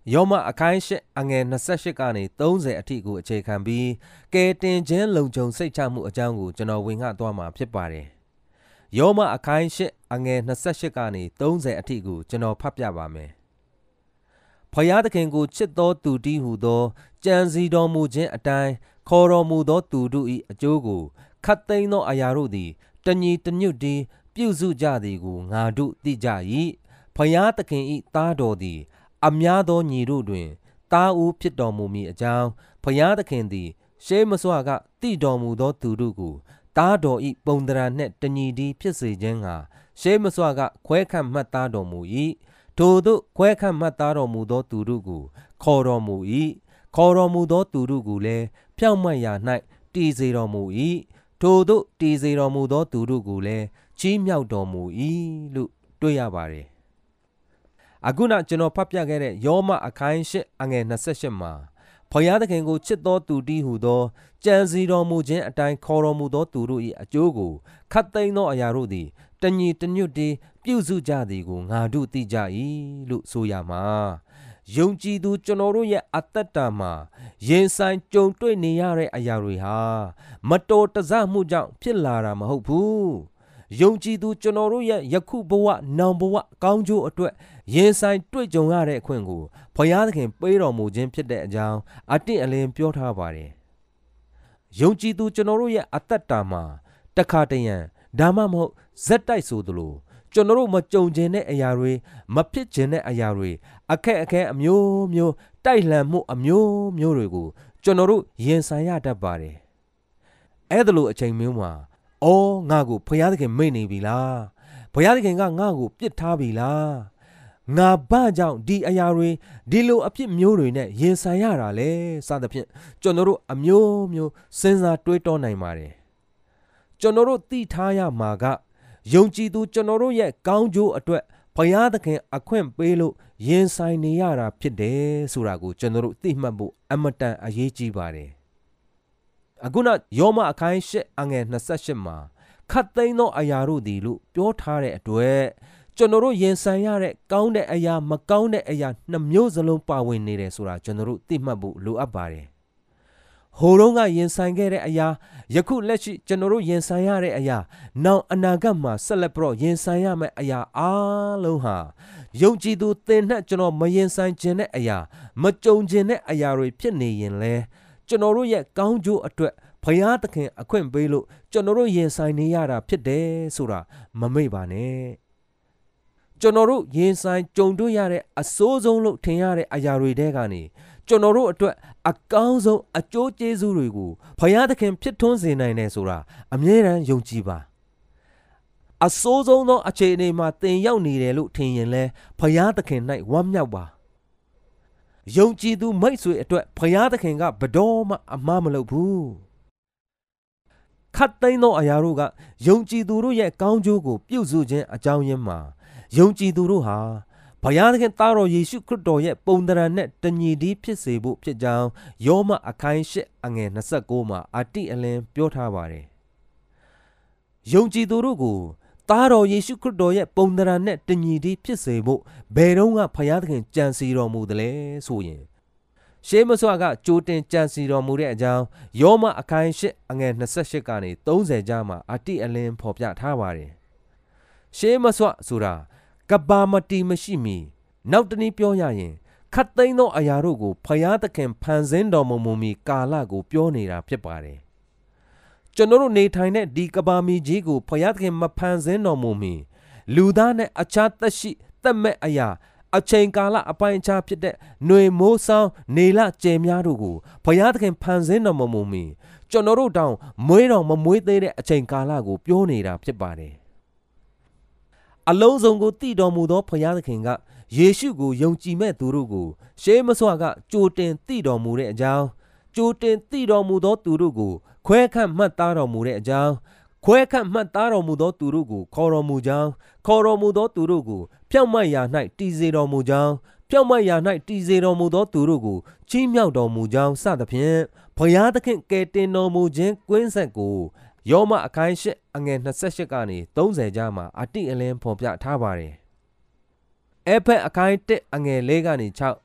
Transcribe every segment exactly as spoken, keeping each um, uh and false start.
ယောမအခိုင်ရှစ်အငယ်နှစ်ဆယ့်ရှစ်ကနေသုံးဆယ်အထိကိုအခြေခံပြီးကဲတင်ခြင်းလုံခြုံစိတ်ချမှုအကြောင်းကိုကျွန်တော်ဝင်ငှသွားမှာဖြစ်ပါတယ်။ယောမအခိုင်ရှစ်အငယ်နှစ်ဆယ့်ရှစ်ကနေသုံးဆယ်အထိကိုကျွန်တော်ဖတ်ပြပါမယ်။ဖယားသခင်ကိုချစ်သောသူတည်းဟူသောကြံစီတော်မူခြင်းအတိုင်းခေါ်တော်မူသောသူတို့၏အကျိုးကိုခတ်သိမ်းသောအရာတို့သည်တညီတညွတ်တည်းပြုစုကြသည်ကိုငါတို့သိကြ၏။ဖယားသခင်၏သားတော်သည်အများသောညီတို့တွင်သားဦးဖြစ်တော်မူမည်အကြောင်းဖယားသခင်သည်ရှေးမစွာကတည်တော်မူသောသူတို့ကိုသားတော်၏ပုံသဏ္ဍာန်နှင့်တညီတည်းဖြစ်စေခြင်းကရှေးမစွာကခွဲခန့်မှတ်သားတော်မူ၏ထို့သို့ခွဲခန့်မှတ်သားတော်မူသောသူတို့ကိုခေါ်တော်မူ၏ခေါ်တော်မူသောသူတို့ကိုလည်းဖြောင့်မတ်ရာ၌တည်စေတော်မူ၏ထို့သို့တည်စေတော်မူသောသူတို့ကိုလည်းချီးမြှောက်တော်မူ၏လို့တွေ့ရပါတယ်အခုနကျွန်တော်ဖတ်ပြခဲ့တဲ့ယောမအခိုင်ရှစ်အငယ်နှစ်ဆယ့်ရှစ်မှာဖယားသခင်ကိုချစ်သောသူတည်းဟူသောကြံစီတော်မူခြင်းအတိုင်းခေါ်တော်မူသောသူတို့၏အကျိုးကိုခတ်သိမ်းသောအရာတို့သည်တညီတညွတ်တည်းပြုစုကြသည်ကိုငါတို့သိကြ၏လို့ဆိုရမှာယုံကြည်သူကျွန်တော်တို့ရဲ့အသက်တာမှာရင်ဆိုင်ကြုံတွေ့နေရတဲ့အရာတွေဟာမတော်တဆမှုကြောင့်ဖြစ်လာတာမဟုတ်ဘူးယုံကြည်သူကျွန်တော်တို့ရဲ့ယခုဘဝနောင်ဘဝကောင်းကျိုးအတွက်ရင်ဆိုင်တွေ့ကြုံရတဲ့အခွင့်ကိုဖယားသခင်ပေးတော်မူခြင်းဖြစ်တဲ့အကြောင်းအတင့်အလင်းပြောထားပါတယ်ယုံကြည်သူကျွန်တော်တို့ရဲ့အသက်တာမှာတခါတရံဒါမှမဟုတ်ဇက်တိုက်ဆိုသလိုကျွန်တော်တို့မကြုံကျင်တဲ့အရာတွေမဖြစ်ကျင်တဲ့အရာတွေအခက်အခဲအမျိုးမျိုးတိုက်လှန်မှုအမျိုးမျိုးတွေကိုကျွန်တော်တို့ရင်ဆိုင်ရတတ်ပါတယ်အဲ့ဒါလိုအချိန်မျိုးမှာအော်ငါကိုဖယားသခင်မိတ်နေပြီလားဖယားသခင်ကငါကိုပြစ်ထားပြီလားငါဘာကြောင့်ဒီအရာတွေဒီလိုအဖြစ်မျိုးတွေနဲ့ရင်ဆိုင်ရတာလဲစသဖြင့်ကျွန်တော်တို့အမျိုးမျိုးစဉ်းစားတွေးတောနိုင်ပါတယ်ကျွန်တော်တို့သိထားရမှာကယုံကြည်သူကျွန်တော်တို့ရဲ့ကောင်းကျိုးအတွက်ဘုရားသခင်အခွင့်ပေးလို့ရင်ဆိုင်နေရတာဖြစ်တယ်ဆိုတာကိုကျွန်တော်တို့သိမှတ်ဖို့အမတန်အရေးကြီးပါတယ်အခုနယောမအခိုင်ရှစ်အငယ်နှစ်ဆယ့်ရှစ်မှာခတ်သိမ်းသောအရာတို့ဒီလို့ပြောထားတဲ့အတွက်ကျွန်တော်တို့ရင်ဆိုင်ရတဲ့ကောင်းတဲ့အရာမကောင်းတဲ့အရာနှမျိုးစလုံးပါဝင်နေတယ်ဆိုတာကျွန်တော်တို့သိမှတ်ဖို့လိုအပ်ပါတယ်ဟိုတုန်းကရင်ဆိုင်ခဲ့တဲ့အရာယခုလက်ရှိကျွန်တော်တို့ရင်ဆိုင်ရတဲ့အရာနောက်အနာဂတ်မှာဆက်လက်ပြီးတော့ရင်ဆိုင်ရမယ့်အရာအားလုံးဟာယုံကြည်သူသင်နဲ့ကျွန်တော်မရင်ဆိုင်ခြင်းတဲ့အရာမကြုံခြင်းတဲ့အရာတွေဖြစ်နေရင်လဲကျွန်တော်တို့ရဲ့ကောင်းကျိုးအတွက်ဘုရားသခင်အခွင့်ပေးလို့ကျွန်တော်တို့ရင်ဆိုင်နေရတာဖြစ်တယ်ဆိုတာမမေ့ပါနဲ့ကျွန်တော်တို့ရင်ဆိုင်ကြုံတွေ့ရတဲ့အဆိုးဆုံးလို့ထင်ရတဲ့အရာတွေတဲကနေကျွန်တော်တို့အတွက်အကောင်းဆုံးအကျိုးကျေးဇူးတွေကိုဘုရားသခင်ဖြစ်ထွန်းစေနိုင်တယ်ဆိုတာအမြဲတမ်းယုံကြည်ပါအဆိုးဆုံးသောအခြေအနေမှာသင်ရောက်နေတယ်လို့ထင်ရင်လဲဘုရားသခင်၌ဝမ်းမြောက်ပါယုံကြည်သူမိတ်ဆွေအတွက်ဘုရားသခင်ကဘယ်တော့မှအမှားမလုပ်ဘူးခတ်သိမ်းသောအရာတို့ကယုံကြည်သူတို့ရဲ့ကောင်းကျိုးကိုပြုစုခြင်းအကြောင်းရင်းမှာယုံကြည်သူတို့ဟာဘုရားသခင်သားတော်ယေရှုခရစ်တော်ရဲ့ပုံသဏ္ဍာန်နဲ့တညီတည်းဖြစ်စေဖို့ဖြစ်ကြောင်းယောမအခိုင်ရှစ်အငယ်နှစ်ဆယ့်ကိုမှာအတိအလင်းပြောထားပါတယ်ယုံကြည်သူတို့ကိုသားတော်ယေရှုခရစ်တော်ရဲ့ပုံသဏ္ဍာန်နဲ့တညီတည်းဖြစ်စေဖို့ဘယ်တော့မှဘုရားသခင်ကြံစီတော်မူတယ်လဲဆိုရင်ရှေးမစွာကကြိုတင်ကြံစီတော်မူတဲ့အကြောင်းယောမအခိုင်ရှစ်အငယ်နှစ်ဆယ့်ရှစ်ကနေသုံးဆယ်ကြားမှာအတိအလင်းဖော်ပြထားပါတယ်ရှေးမစွာဆိုတာကဘာမတီမရှိမီနောက်တနည်းပြောရရင်ခတ်သိမ်းသောအရာတို့ကိုဘုရားသခင်ဖန်ဆင်းတော်မမူမီကာလကိုပြောနေတာဖြစ်ပါတယ်ကျွန်တော်တို့နေထိုင်တဲ့ဒီကဘာမီကြီးကိုဘုရားသခင်မဖန်ဆင်းတော်မူမီလူသားနဲ့အခြားသက်ရှိသက်မဲ့အရာအချိန်ကာလအပိုင်းအခြားဖြစ်တဲ့ຫນွေမိုးဆောင်းနေလကျယ်များတို့ကိုဘုရားသခင်ဖန်ဆင်းတော်မမူမီကျွန်တော်တို့တောင်မွေးတော်မမွေးသေးတဲ့အချိန်ကာလကိုပြောနေတာဖြစ်ပါတယ်အလုံးစုံကိုတည်တော်မူသောဘုရားသခင်ကယေရှုကိုယုံကြည်မဲ့သူတို့ကိုရှေးမစွာကကြိုတင်တည်တော်မူတဲ့အကြောင်းကြိုတင်တည်တော်မူသောသူတို့ကိုခွဲခန့်မှတ်သားတော်မူတဲ့အကြောင်းခွဲခန့်မှတ်သားတော်မူသောသူတို့ကိုခေါ်တော်မူကြောင်းခေါ်တော်မူသောသူတို့ကိုဖြောင့်မတ်ရာ၌တည်စေတော်မူကြောင်းဖြောင့်မတ်ရာ၌တည်စေတော်မူသောသူတို့ကိုချီးမြှောက်တော်မူကြောင်းစသဖြင့်ဘုရားသခင်ကယ်တင်တော်မူခြင်းကွင်းဆက်ကိုယောမအခိုင်ရှစ်အငယ်နှစ်ဆယ့်ရှစ်ကနေသုံးဆယ်ကြားမှာအတိအလင်းဖော်ပြထားပါတယ်။အဖက်အခိုင်တစ်အငယ်လေးကနေခြောက် တ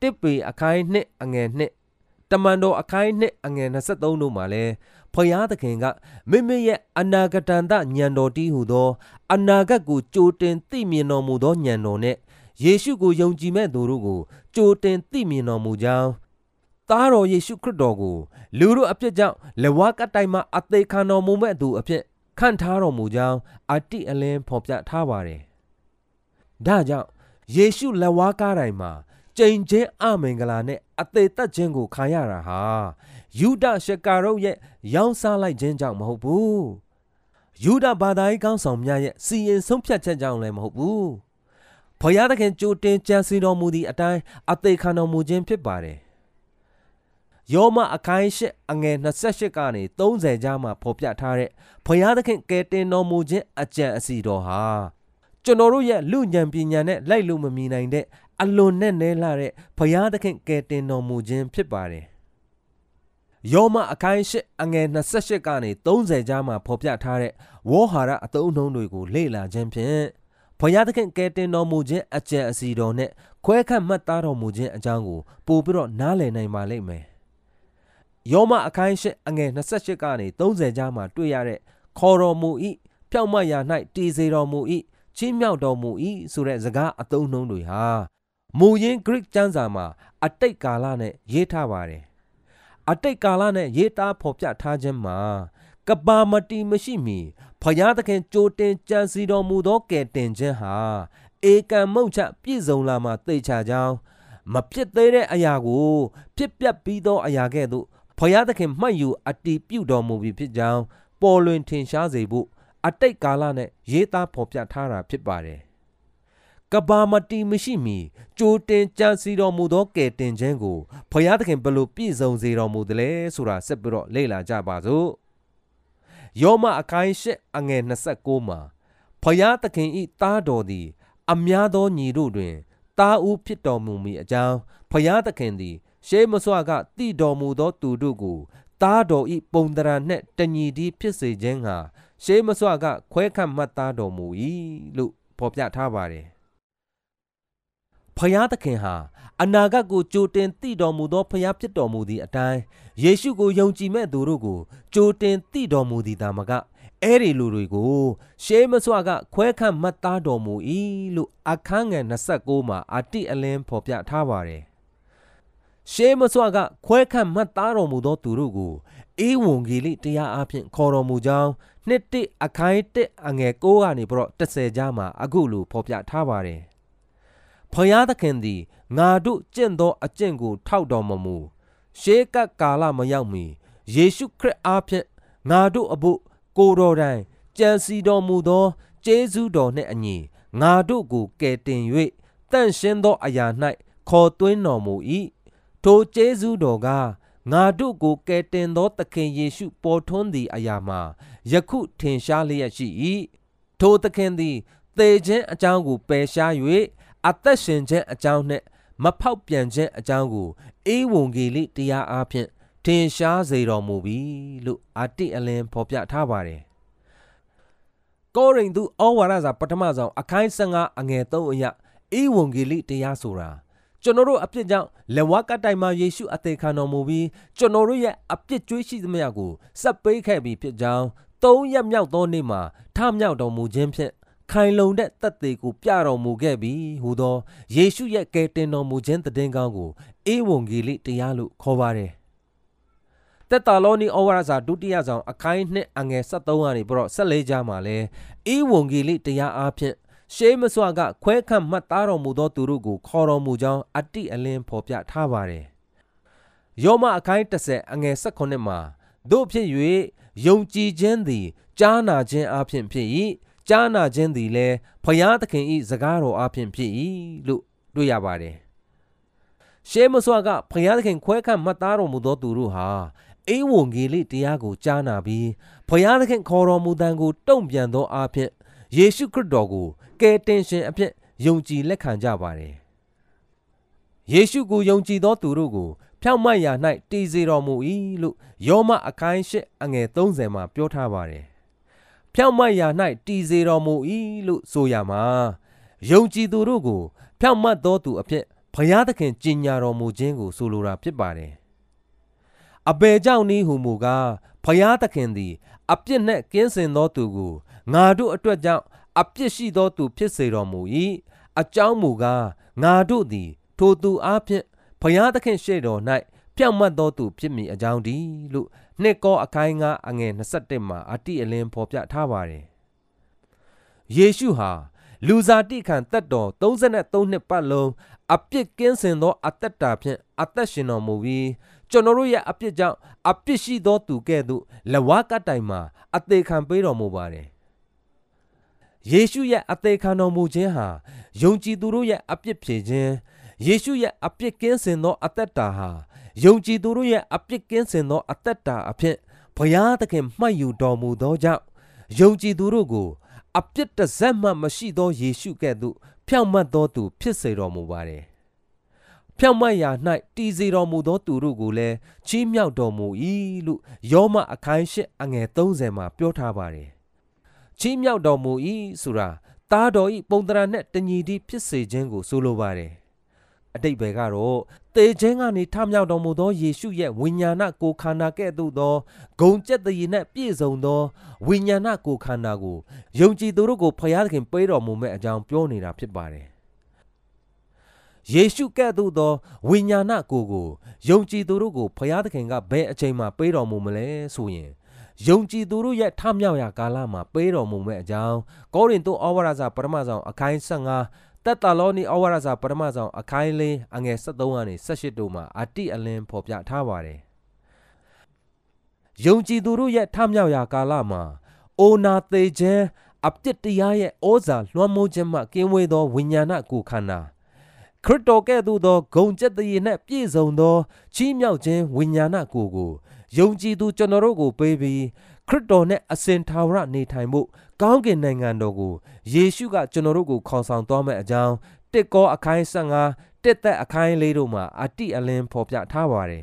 တစ်ပေအခိုင်နှစ်အငယ်နှစ်တမန်တော်အခိုင်နှစ်အငယ်၂၃တို့မှာလဲဖျားသခင်ကမိမိရဲ့အနာဂတန်တဉာဏ်တော်တည်းဟူသောအနာဂတ်ကိုကြိုတင်သိမြင်တော်မူသောဉာဏ်တော်နဲ့ယေရှုကိုယုံကြည်မဲ့သူတို့ကိုကြိုတင်သိမြင်တော်မူကြောင်းသားတော်ယေရှုခရစ်တော်ကိုလူတို့အပြစ်ကြောင့်လက်ဝါးကတိုင်မှာအသေးခံတော်မူမဲ့သူအဖြစ်ခန့်ထားတော်မူကြောင်းအတိအလင်းဖော်ပြထားပါတယ်။ဒါကြောင့်ယေရှုလက်ဝါးကားတိုင်မှာကျိန်ချင်းအမင်္ဂလာနဲ့အသေးသက်ခြင်းကိုခံရတာဟာယူဒရှကာရုတ်ရဲ့ရောင်းစားလိုက်ခြင်းကြောင့်မဟုတ်ဘူး။ယူဒဘာသာရေးကောင်းဆောင်များရဲ့စီရင်ဆုံးဖြတ်ချက်ကြောင့်လည်းမဟုတ်ဘူး။ဖျားသခင်ကြိုတင်ကြံစည်တော်မူသည့်အတိုင်းအသေးခံတော်မူခြင်းဖြစ်ပါတယ်။ယောမအခိုင်ရှစ်အငယ်၂၈ကနေ၃၀ကြားမှာဖော်ပြထားတဲ့ဖျားသခင်ကယ်တင်တော်မူခြင်းအကြံအစီတော်ဟာကျွန်တော်တို့ရဲ့လူဉာဏ်ပညာနဲ့လိုက်လို့မမီနိုင်တဲ့အလွန်နဲ့နဲလာတဲ့ဖျားသခင်ကယ်တင်တော်မူခြင်းဖြစ်ပါတယ်။ယောမအခိုင်ရှစ်အငယ်၂၈ကနေ၃၀ကြားမှာဖော်ပြထားတဲ့ဝေါဟာရအသုံးအနှုန်းတွေကိုလေ့လာခြင်းဖြင့်ဖျားသခင်ကယ်တင်တော်မူခြင်းအကြံအစီတော်နဲ့ခွဲခန့်မှတ်သားတော်မူခြင်းအကြောင်းကိုပို့ပြီးတော့နားလည်နိုင်ပါလိမ့်မယ်။ယောမအခိုင်ရှစ်အငယ်၂၈ကနေ၃၀ကြားမှာတွေ့ရတဲ့ခေါ်တော်မူ၏ဖြောင့်မတ်ရာ၌တည်စေတော်မူ၏ချီးမြှောက်တော်မူ၏ဆိုတဲ့စကားအသုံးအနှုန်းတွေဟာမူရင်း Greek ကျမ်းစာမှာအတိတ်ကာလနဲ့ရေးထားပါတယ်။အတိတ်ကာလနဲ့ရေးသားဖော်ပြထားခြင်းမှာကဘာမတီမရှိမီဖျားသခင်ကြိုတင်ကြံစည်တော်မူသောကယ်တင်ခြင်းဟာဧကံမုတ်ချပြည့်စုံလာမှသိချကြောင်းမဖြစ်သေးတဲ့အရာကိုဖြစ်ပျက်ပြီးသောအရာကဲ့သို့ဖျားသခင်မှတ်ယူအတည်ပြုတော်မူပြီဖြစ်ကြောင်းပေါ်လွင်ထင်ရှားစေဖို့အတိတ်ကာလနဲ့ရေးသားဖော်ပြထားတာဖြစ်ပါတယ်။ကဘာမတီမရှိမီကြိုတင်ကြံစည်တော်မူသောကယ်တင်ခြင်းကိုဖျားသခင်ဘယ်လိုပြည့်စုံစေတော်မူသလဲဆိုတာဆက်ပြီးတော့လေ့လာကြပါစို့။ယောမအခိုင်ရှစ်အငယ်၂၉မှာဖျားသခင်ဤသားတော်သည်အများသောညီတို့တွင်သားဦးဖြစ်တော်မူမည်အကြောင်းဖျားသခင်သည်ရှေးမစွာကတည်တော်မူသောသူတို့ကိုသားတော်ဤပုံသဏ္ဍာန်နှင့်တညီတည်းဖြစ်စေခြင်းဟာရှေးမစွာကခွဲခန့်မှတ်သားတော်မူ၏လို့ဖော်ပြထားပါတယ်။ဖျားသခင်ဟာအနာဂတ်ကိုကြိုတင်သိတော်မူသောဖျားဖြစ်တော်မူသည့်အတိုင်းယေရှုကိုယုံကြည်မဲ့သူတို့ကိုကြိုတင်သိတော်မူသည်သာမကအဲ့ဒီလူတွေကိုရှေးမစွာကခွဲခန့်မှတ်သားတော်မူ၏လို့အခန်းငယ်၂၉မှာအတိအလင်းဖော်ပြထားပါတယ်။ရှေးမစွာကခွဲခန့်မှတ်သားတော်မူသောသူတို့ကိုဧဝံဂေလိတရားအဖြစ်ခေါ်တော်မူကြောင်းနှစ်တိအခိုင်တစ်အငယ်၉ကနေပြီးတော့၁၀ကြားမှာအခုလိုဖော်ပြထားပါတယ်။ဖျားသခင်သည်ငါတို့ကျင့်သောအကျင့်ကိုထောက်တော်မမူရှေးကပ်ကာလမရောက်မီယေရှုခရစ်အားဖြင့်ငါတို့အဖို့ကိုယ်တော်တိုင်ကြံစီတော်မူသောကျေးဇူးတော်နှင့်အညီငါတို့ကိုကယ်တင်၍တန့်ရှင်းသောအရာ၌ခေါ်သွင်းတော်မူ၏ထိုကျေးဇူးတော်ကငါတို့ကိုကယ်တင်သောသခင်ယေရှုပေါ်ထွန်းသည့်အရာမှာယခုထင်ရှားလျက်ရှိ၏ထိုသခင်သည်သေခြင်းအကြောင်းကိုပယ်ရှား၍အသက်ရှင်ခြင်းအကြောင်းနှင့်မဖောက်ပြန်ခြင်းအကြောင်းကိုဧဝံဂေလိတရားအားဖြင့်ထင်ရှားစေတော်မူပြီလို့အတိအလင်းဖော်ပြထားပါတယ်။ကောရိန္သုဩဝါဒစာပထမဆုံးအခန်း၁၅အငယ်၃အရဧဝံဂေလိတရားဆိုတာကျွန်တော်တို့အပြစ်ကြောင့်လက်ဝါးကတိုင်မှာယေရှုအသေးခံတော်မူပြီးကျွန်တော်တို့ရဲ့အပြစ်ကြွေးရှိသမျှကိုစပ်ပေးခဲ့ပြီးဖြစ်ကြောင်းသုံးရက်မြောက်သောနေ့မှာထမြောက်တော်မူခြင်းဖြင့်ခိုင်လုံတဲ့သက်သေကိုပြတော်မူခဲ့ပြီးဟူသောယေရှုရဲ့ကယ်တင်တော်မူခြင်းသတင်းကောင်းကိုဧဝံဂေလိတရားလို့ခေါ်ပါတယ်။သက်သာလောနီဩဝါဒစာဒုတိယဆောင်အခန်းနှစ်အငယ်၁၃ကနေပြီးတော့၁၄ကြားမှာလဲဧဝံဂေလိတရားအားဖြင့်ရှေးမစွာကခွဲခန့်မှတ်သားတော်မူသောသူတို့ကိုခေါ်တော်မူကြောင်းအတိအလင်းဖော်ပြထားပါတယ်။ယောမအခန်း၁၀အငယ်၁၉မှာတို့ဖြစ်၍ယုံကြည်ခြင်းသည်ကြားနာခြင်းအပြင်ဖြစ်၏ကြားနာခြင်းသည်လည်းဖျားသခင်၏စကားတော်အပြင်ဖြစ်၏လို့တွေ့ရပါတယ်။ရှေးမစွာကဖျားသခင်ခွဲခန့်မှတ်သားတော်မူသောသူတို့ဟာဧဝံဂေလိတရားကိုကြားနာပြီးဖျားသခင်ခေါ်တော်မူတန်ကိုတုံ့ပြန်သောအပြင်ယေရှုခရစ်တော်ကိုကယ်တင်ရှင်အဖြစ်ယုံကြည်လက်ခံကြပါတယ်။ယေရှုကိုယုံကြည်သောသူတို့ကိုဖြောင့်မတ်ရာ၌တည်စေတော်မူ၏လို့ယောမအခန်းရှစ်အငယ်၃၀မှာပြောထားပါတယ်။ဖြောင့်မတ်ရာ၌တည်စေတော်မူ၏လို့ဆိုရမှာယုံကြည်သူတို့ကိုဖြောင့်မတ်သောသူအဖြစ်ဖဘုရားသခင်ကြီးညာတော်မူခြင်းကိုဆိုလိုတာဖြစ်ပါတယ်အဘယ်ကြောင့်နည်းဟုမူကားဘုရားသခင်သည်အပြစ်နှင့်ကင်းစင်သောသူကိုငါတို့အတွက်ကြောင့်အပြစ်ရှိသောသူဖြစ်စေတော်မူ၏အကြောင်းမူကားငါတို့သည်ထိုသူအားဖြင့်ဘုရားသခင်ရှေ့တော်၌ဖြောင့်မတ်သောသူဖြစ်မည်အကြောင်းတည်းလို့နှစ်ကောအခိုင်ငါအငယ်နှစ်ဆယ့်တစ်မှာအတိအလင်းဖော်ပြထားပါတယ်ယေရှုဟာလူစားတိခံသက်တော်သုံးဆယ်သုံးနှစ်ပတ်လုံးအပြစ်ကင်းစင်သောအသက်တာဖြင့်အသက်ရှင်တော်မူပြီးကျွန်တော်တို့ရဲ့အပြစ်ကြောင့်အပြစ်ရှိသောသူကဲ့သို့လက်ဝါးကပ်တိုင်မှာအသေးခံပေးတော်မူပါတယ်ယေရှုရဲ့အသေးခံတော်မူခြင်းဟာယုံကြည်သူတို့ရဲ့အပြစ်ဖြေခြင်းယေရှုရဲ့အပြစ်ကင်းစင်သောအသက်တာဟာယုံကြည်သူတို့ရဲ့အပြစ်ကင်းစင်သောအသက်တာအဖြစ်ဘုရားသခင်မှတ်ယူတော်မူသောကြောင့်ယုံကြည်သူတို့ကိုအပြစ်တစ်စက်မှမရှိသောယေရှုကဲ့သို့ဖြောင့်မတ်သောသူဖြစ်စေတော်မူပါတယ်ဖြောင့်မတ်ရာ၌တည်စေတော်မူသောသူတို့ကိုလည်းချီးမြှောက်တော်မူ၏လို့ယောမအခိုင်ရှစ်အငယ်သုံးဆယ်မှာပြောထားပါတယ်ချီးမြှောက်တော်မူ၏ဆိုတာသားတော်၏ပုံသဏ္ဍာန်နဲ့တညီတည်းဖြစ်စေခြင်းကိုဆိုလိုပါတယ်အတိတ်ဘယ်ကတော့သေခြင်းကနေထမြောက်တော်မူသောယေရှုရဲ့ဝိညာဏကိုခန္ဓာကဲ့သို့သောဂုဏ်ကျက်တည်နဲ့ပြည့်စုံသောဝိညာဏကိုခန္ဓာကိုယုံကြည်သူတို့ကိုဖျားသခင်ပေးတော်မူမဲ့အကြောင်းပြောနေတာဖြစ်ပါတယ်ယေရှုကဲ့သို့သောဝိညာဏကိုကိုယုံကြည်သူတို့ကိုဖျားသခင်ကဘယ်အချိန်မှပေးတော်မူမလဲဆိုရင်ယုံကြည်သူတို့ရဲ့ထမြောက်ရာကာလမှာပေးတော်မူမဲ့အကြောင်းကောရိန္သုဩဝါဒစာပထမဆုံးအခိုင်ဆယ့်ငါသက်သာလောနီဩဝါဒစာပထမဆုံးအခိုင်လေးအငယ်ဆယ့်သုံးကနေဆယ့်ရှစ်တို့မှာအတိအလင်းဖော်ပြထားပါတယ်ယုံကြည်သူတို့ရဲ့ထမြောက်ရာကာလမှာအိုနာသေးခြင်းအပြစ်တရားရဲ့ဩဇာလွှမ်းမိုးခြင်းမှကင်းဝေးသောဝိညာဏကိုခန္ဓာခရစ်တော်ကဲ့သို့သောဂုဏ်ကျက်တည်နှင့်ပြည့်စုံသောချီးမြှောက်ခြင်းဝိညာဏကိုကိုယုံကြည်သူကျွန်တော်တို့ကိုပေးပြီးခရစ်တော်နဲ့အစဉ်ထာဝရနေထိုင်ဖို့ကောင်းကင်နိုင်ငံတော်ကိုယေရှုကကျွန်တော်တို့ကိုခေါ်ဆောင်သွားမယ့်အကြောင်းတစ်ကောအခိုင်ဆယ့်ငါတစ်သက်အခိုင်လေးတို့မှာအတိအလင်းဖော်ပြထားပါတယ်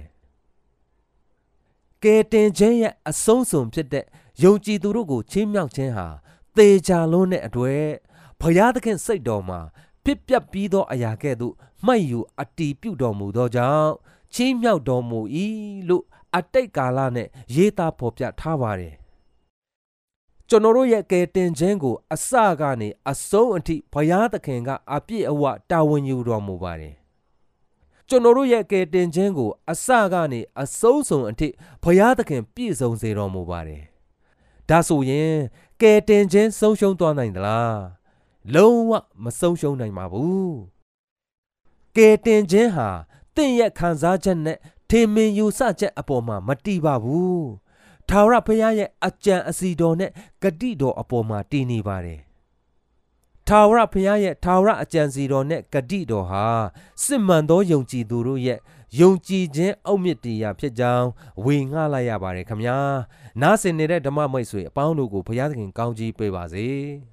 ကယ်တင်ခြင်းရဲ့အဆုံးစွန်ဖြစ်တဲ့ယုံကြည်သူတို့ကိုချီးမြှောက်ခြင်းဟာသေချာလုံးနဲ့အတွေ့ဘုရားသခင်စိတ်တော်မှာဖြစ်ပျက်ပြီးသောအရာကဲ့သို့မှတ်ယူအတည်ပြုတော်မူသောကြောင့်ချီးမြှောက်တော်မူ၏လို့အတိတ်ကာလနဲ့ရေးသားဖော်ပြထားပါတယ်ကျွန်တော်တို့ရဲ့ကယ်တင်ခြင်းကိုအစကနေအဆုံးအထိဘုရားသခင်ကအပြည့်အဝတာဝန်ယူတော်မူပါတယ်ကျွန်တော်တို့ရဲ့ကယ်တင်ခြင်းကိုအစကနေအဆုံးစုံအထိဘုရားသခင်ပြည့်စုံစေတော်မူပါတယ်ဒါဆိုရင်ကယ်တင်ခြင်းဆုံးရှုံးသွားနိုင်သလားလုံးဝမဆုံးရှုံးနိုင်ပါဘူးကယ်တင်ခြင်းဟာတင့်ရဲ့ခံစားချက်နဲ့ထင်မြင်ယူဆချက်အပေါ်မှာမတည်ပါဘူးထာဝရဘုရားရဲ့အကြံအစီတော်နဲ့ဂတိတော်အပေါ်မှာတည်နေပါတယ်ထာဝရဘုရားရဲ့ထာဝရအကြံစီတော်နဲ့ဂတိတော်ဟာစစ်မှန်သောယုံကြည်သူတို့ရဲ့ယုံကြည်ခြင်းအုတ်မြစ်တရားဖြစ်ကြောင်းဝေငှလိုက်ရပါတယ်ခင်ဗျာနားဆင်နေတဲ့ဓမ္မမိတ်ဆွေအပေါင်းတို့ကိုဘုရားသခင်ကောင်းချီးပေးပါစေ